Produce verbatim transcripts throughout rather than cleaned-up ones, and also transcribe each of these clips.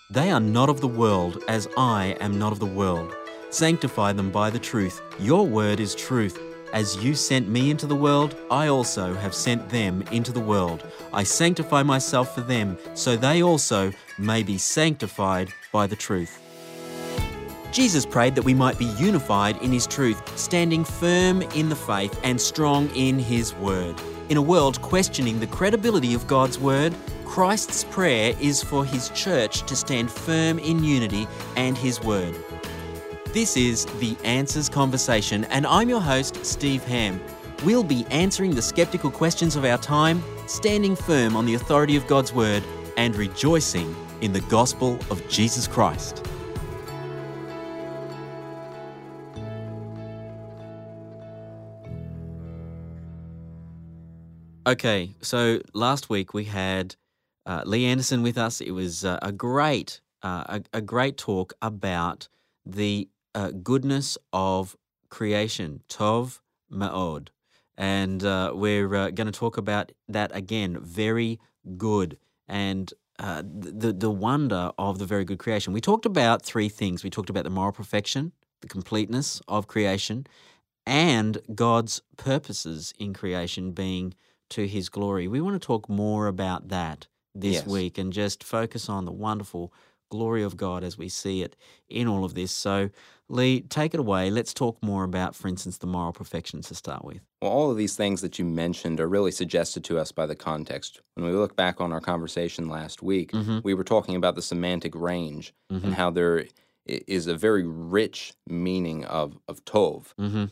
They are not of the world, as I am not of the world. Sanctify them by the truth. Your word is truth. As you sent me into the world, I also have sent them into the world. I sanctify myself for them, so they also may be sanctified by the truth. Jesus prayed that we might be unified in his truth, standing firm in the faith and strong in his word. In a world questioning the credibility of God's word, Christ's prayer is for his church to stand firm in unity and his word. This is The Answers Conversation, and I'm your host, Steve Ham. We'll be answering the skeptical questions of our time, standing firm on the authority of God's word, and rejoicing in the gospel of Jesus Christ. Okay, so last week we had uh, Lee Anderson with us. It was uh, a great, uh, a, a great talk about the uh, goodness of creation, Tov Ma'od, and uh, we're uh, going to talk about that again. Very good, and uh, the the wonder of the very good creation. We talked about three things. We talked about the moral perfection, the completeness of creation, and God's purposes in creation being to his glory. We want to talk more about that this Yes. week and just focus on the wonderful glory of God as we see it in all of this. So, Lee, take it away. Let's talk more about, for instance, the moral perfection to start with. Well, all of these things that you mentioned are really suggested to us by the context. When we look back on our conversation last week, Mm-hmm. we were talking about the semantic range Mm-hmm. and how there i- is a very rich meaning of, of Tov. Mm-hmm.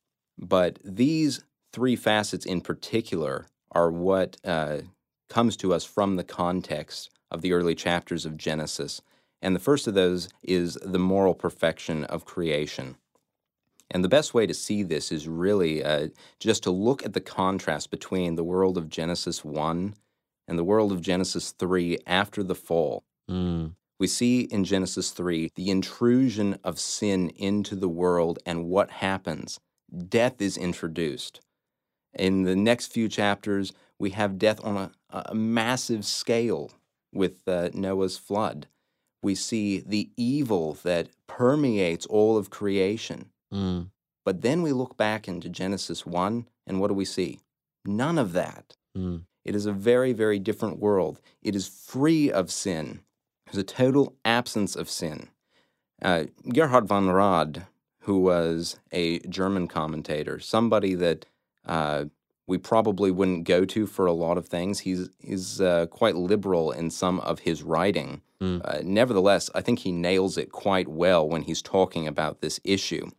But these three facets in particular are what uh, comes to us from the context of the early chapters of Genesis. And the first of those is the moral perfection of creation. And the best way to see this is really uh, just to look at the contrast between the world of Genesis one and the world of Genesis three after the fall. Mm. We see in Genesis three the intrusion of sin into the world, and what happens? Death is introduced. In the next few chapters, we have death on a, a massive scale with uh, Noah's flood. We see the evil that permeates all of creation. Mm. But then we look back into Genesis one, and what do we see? None of that. Mm. It is a very, very different world. It is free of sin. There's a total absence of sin. Uh, Gerhard von Rad, who was a German commentator, somebody that uh, we probably wouldn't go to for a lot of things. He's, he's uh, quite liberal in some of his writing. Mm. Uh, nevertheless, I think he nails it quite well when he's talking about this issue.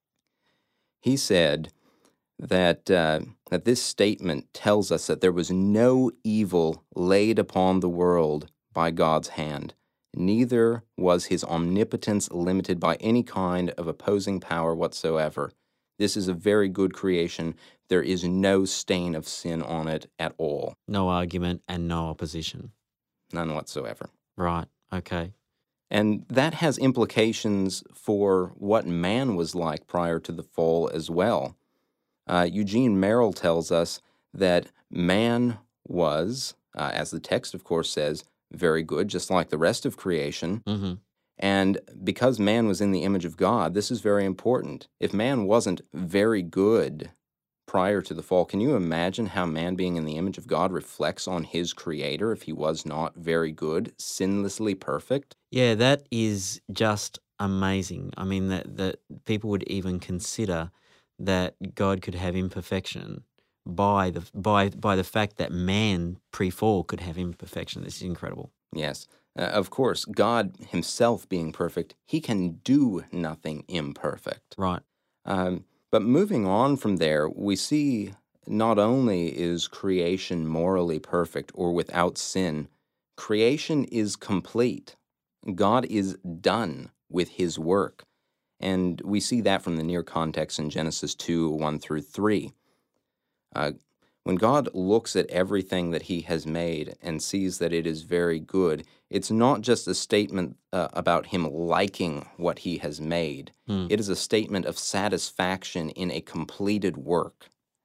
He said that uh, that this statement tells us that there was no evil laid upon the world by God's hand. Neither was his omnipotence limited by any kind of opposing power whatsoever. This is a very good creation. There is no stain of sin on it at all. No argument and no opposition. None whatsoever. Right. Okay. And that has implications for what man was like prior to the fall as well. Uh, Eugene Merrill tells us that man was, uh, as the text of course says, very good, just like the rest of creation. Mm-hmm. And because man was in the image of God, this is very important. If man wasn't very good prior to the fall, can you imagine how man being in the image of God reflects on his creator if he was not very good, sinlessly perfect? Yeah, that is just amazing. I mean, that, that people would even consider that God could have imperfection by the by by the fact that man pre-fall could have imperfection. This is incredible. Yes. Uh, of course, God himself being perfect, he can do nothing imperfect. Right. Um, but moving on from there, we see not only is creation morally perfect or without sin, creation is complete. God is done with his work. And we see that from the near context in Genesis two, one through three. Uh, when God looks at everything that he has made and sees that it is very good, it's not just a statement uh, about him liking what he has made. Hmm. It is a statement of satisfaction in a completed work.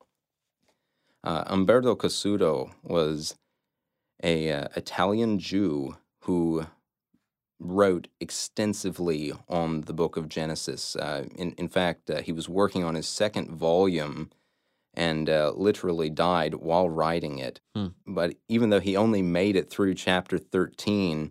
Uh, Umberto Cassuto was a uh, Italian Jew who wrote extensively on the book of Genesis. Uh, in, in fact, uh, he was working on his second volume and uh, literally died while writing it. Hmm. But even though he only made it through chapter thirteen,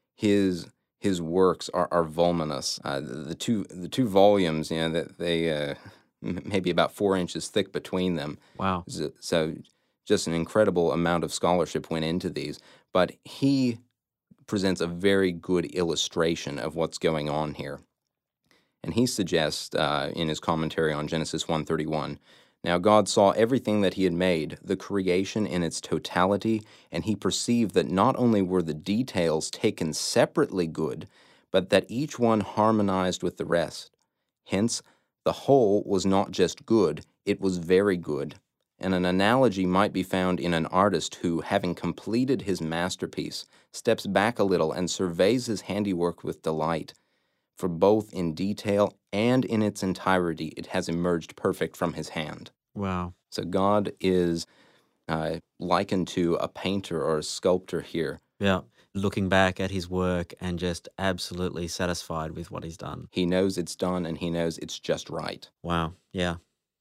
his his works are, are voluminous. Uh, the, the two the two volumes, you know, that they uh, maybe about four inches thick between them. Wow. So, so just an incredible amount of scholarship went into these. But he presents a very good illustration of what's going on here. And he suggests uh, in his commentary on Genesis one thirty-one, now God saw everything that he had made, the creation in its totality, and he perceived that not only were the details taken separately good, but that each one harmonized with the rest. Hence, the whole was not just good, it was very good. And an analogy might be found in an artist who, having completed his masterpiece, steps back a little and surveys his handiwork with delight. For both in detail and in its entirety, it has emerged perfect from his hand. Wow. So God is uh, likened to a painter or a sculptor here. Yeah. Looking back at his work and just absolutely satisfied with what he's done. He knows it's done and he knows it's just right. Wow. Yeah.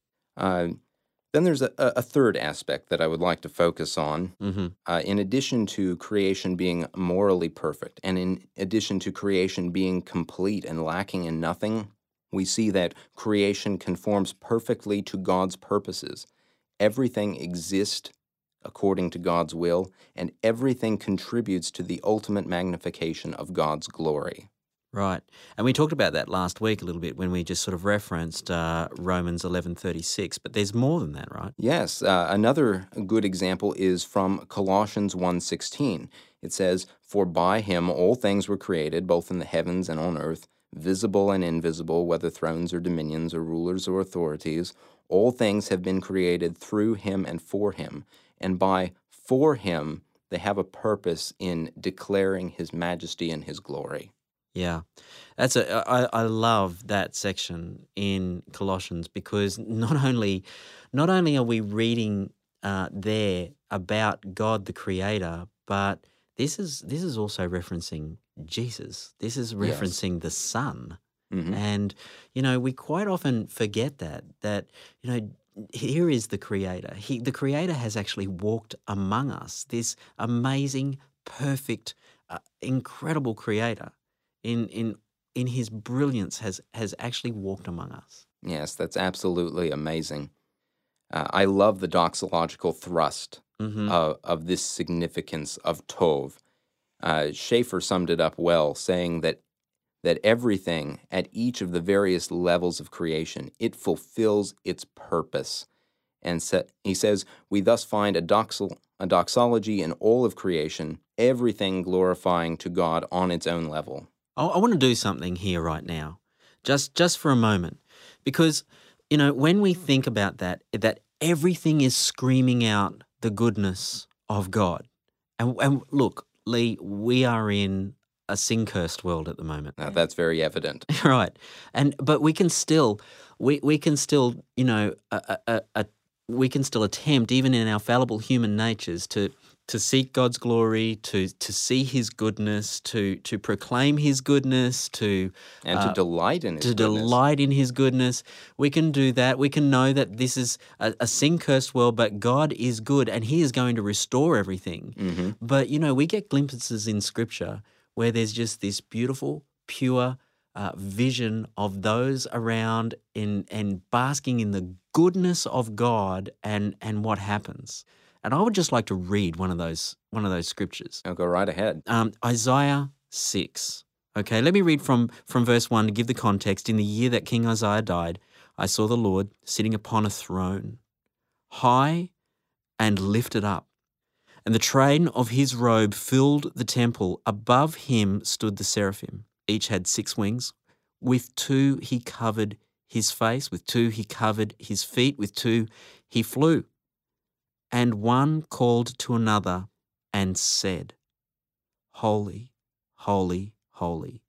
Uh, then there's a, a third aspect that I would like to focus on. Mm-hmm. Uh, in addition to creation being morally perfect, and in addition to creation being complete and lacking in nothing, we see that creation conforms perfectly to God's purposes. Everything exists according to God's will, and everything contributes to the ultimate magnification of God's glory. Right. And we talked about that last week a little bit when we just sort of referenced uh, Romans eleven thirty-six, but there's more than that, right? Yes. Uh, another good example is from Colossians one sixteen. It says, "For by him all things were created, both in the heavens and on earth, visible and invisible, whether thrones or dominions or rulers or authorities. All things have been created through him and for him. And by for him, they have a purpose in declaring his majesty and his glory." Yeah, that's a. I, I love that section in Colossians because not only, not only are we reading uh, there about God the Creator, but this is this is also referencing Jesus. This is referencing yes. the Son, mm-hmm. and you know we quite often forget that that you know. Here is the Creator. He, the Creator has actually walked among us. This amazing, perfect, uh, incredible Creator. in in in his brilliance has has actually walked among us. Yes, that's absolutely amazing. Uh, I love the doxological thrust Mm-hmm. of, of this significance of Tov. Uh, Schaeffer summed it up well, saying that that everything at each of the various levels of creation, it fulfills its purpose. And sa- he says, we thus find a, doxol- a doxology in all of creation, everything glorifying to God on its own level. I, I want to do something here right now, just just for a moment, because you know when we think about that, that everything is screaming out the goodness of God, and and look, Lee, we are in a sin-cursed world at the moment. Now, that's very evident. Right, and but we can still, we we can still, you know, a, a, a, we can still attempt, even in our fallible human natures, to to seek God's glory, to to see His goodness, to to proclaim His goodness, to and uh, to delight in His to goodness. delight in His goodness. We can do that. We can know that this is a, a sin-cursed world, but God is good, and He is going to restore everything. Mm-hmm. But you know, we get glimpses in Scripture where there's just this beautiful, pure uh, vision of those around in and basking in the goodness of God and and what happens. And I would just like to read one of those one of those scriptures. I'll go right ahead. Um, Isaiah six. Okay, let me read from, from verse one to give the context. In the year that King Isaiah died, I saw the Lord sitting upon a throne, high and lifted up, and the train of his robe filled the temple. Above him stood the seraphim. Each had six wings. With two he covered his face, with two he covered his feet, with two he flew. And one called to another and said, Holy, holy, holy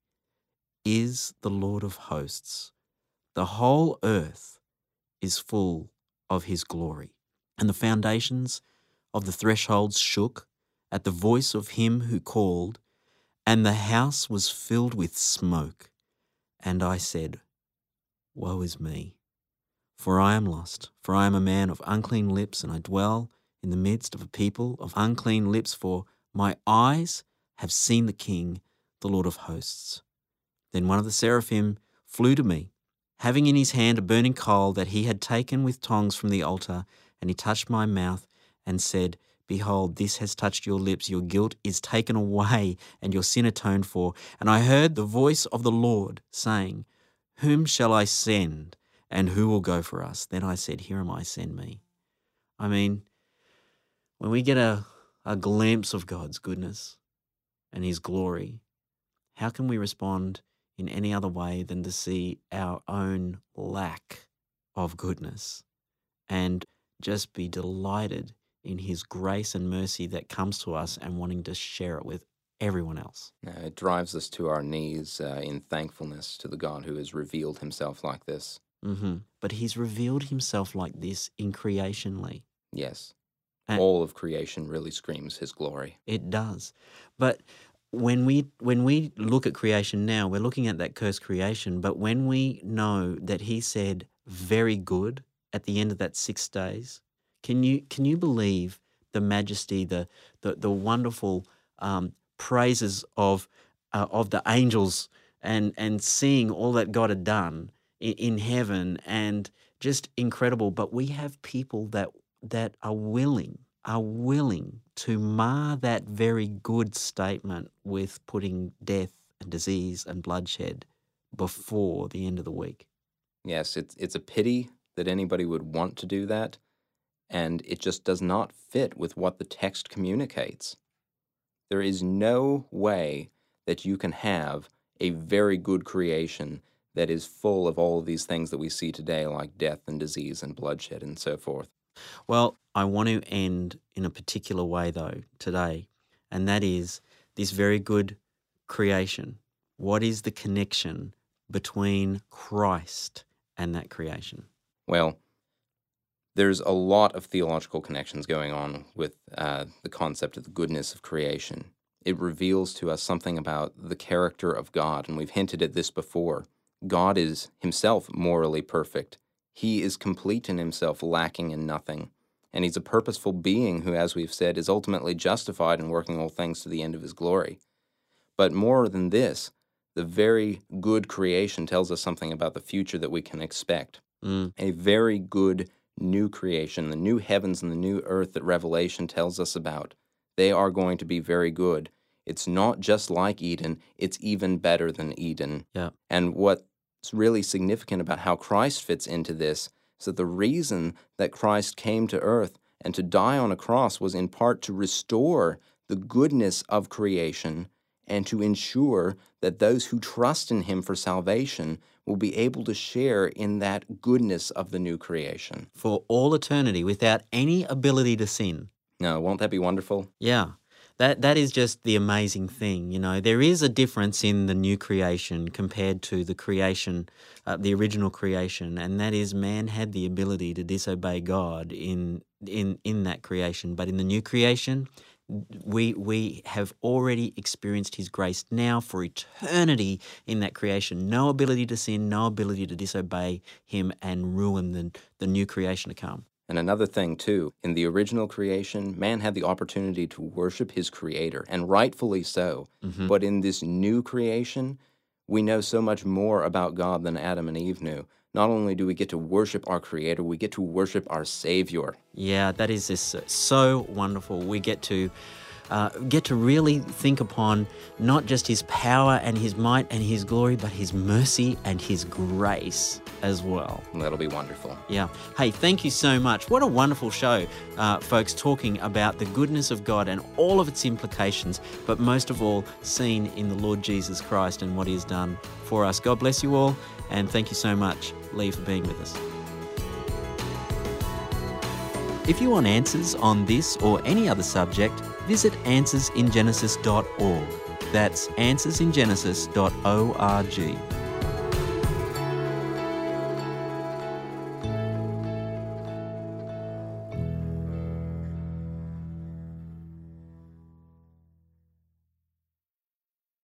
is the Lord of hosts. The whole earth is full of his glory. And the foundations of the thresholds shook at the voice of him who called, and the house was filled with smoke. And I said, Woe is me, for I am lost, for I am a man of unclean lips, and I dwell in the midst of a people of unclean lips, for my eyes have seen the King, the Lord of hosts. Then one of the seraphim flew to me, having in his hand a burning coal that he had taken with tongs from the altar, and he touched my mouth and said, Behold, this has touched your lips, your guilt is taken away, and your sin atoned for. And I heard the voice of the Lord saying, Whom shall I send, and who will go for us? Then I said, Here am I, send me. I mean, when we get a, a glimpse of God's goodness and his glory, how can we respond in any other way than to see our own lack of goodness and just be delighted in his grace and mercy that comes to us and wanting to share it with everyone else? Uh, it drives us to our knees uh, in thankfulness to the God who has revealed himself like this. Mm-hmm. But he's revealed himself like this in creationally. Yes. And all of creation really screams his glory. It does. But when we when we look at creation now, we're looking at that cursed creation, but when we know that he said very good at the end of that six days, can you can you believe the majesty, the the, the wonderful um, praises of uh, of the angels and and seeing all that God had done in, in heaven, and just incredible. But we have people that that are willing are willing to mar that very good statement with putting death and disease and bloodshed before the end of the week. Yes, it's it's a pity that anybody would want to do that, and it just does not fit with what the text communicates. There is no way that you can have a very good creation that is full of all of these things that we see today, like death and disease and bloodshed and so forth. Well, I want to end in a particular way, though, today, and that is this very good creation. What is the connection between Christ and that creation? Well, there's a lot of theological connections going on with uh, the concept of the goodness of creation. It reveals to us something about the character of God, and we've hinted at this before. God is himself morally perfect. He is complete in himself, lacking in nothing. And he's a purposeful being who, as we've said, is ultimately justified in working all things to the end of his glory. But more than this, the very good creation tells us something about the future that we can expect. Mm. A very good new creation, the new heavens and the new earth that Revelation tells us about. They are going to be very good. It's not just like Eden, it's even better than Eden. Yeah. And what's really significant about how Christ fits into this is that the reason that Christ came to earth and to die on a cross was in part to restore the goodness of creation and to ensure that those who trust in him for salvation will be able to share in that goodness of the new creation. For all eternity, without any ability to sin. Now, won't that be wonderful? Yeah. That that is just the amazing thing. You know, there is a difference in the new creation compared to the creation, uh, the original creation, and that is man had the ability to disobey God in in in that creation. But in the new creation, we we have already experienced his grace now for eternity in that creation. No ability to sin, no ability to disobey him and ruin the, the new creation to come. And another thing, too, in the original creation, man had the opportunity to worship his creator, and rightfully so. Mm-hmm. But in this new creation, we know so much more about God than Adam and Eve knew. Not only do we get to worship our creator, we get to worship our Savior. Yeah, that is just so wonderful. We get to uh, get to really think upon not just his power and his might and his glory, but his mercy and his grace as well. That'll be wonderful. Yeah. Hey, thank you so much. What a wonderful show, uh, folks, talking about the goodness of God and all of its implications, but most of all, seen in the Lord Jesus Christ and what he has done for us. God bless you all, and thank you so much, Lee, for being with us. If you want answers on this or any other subject, visit answers in genesis dot org. That's answers in genesis dot org.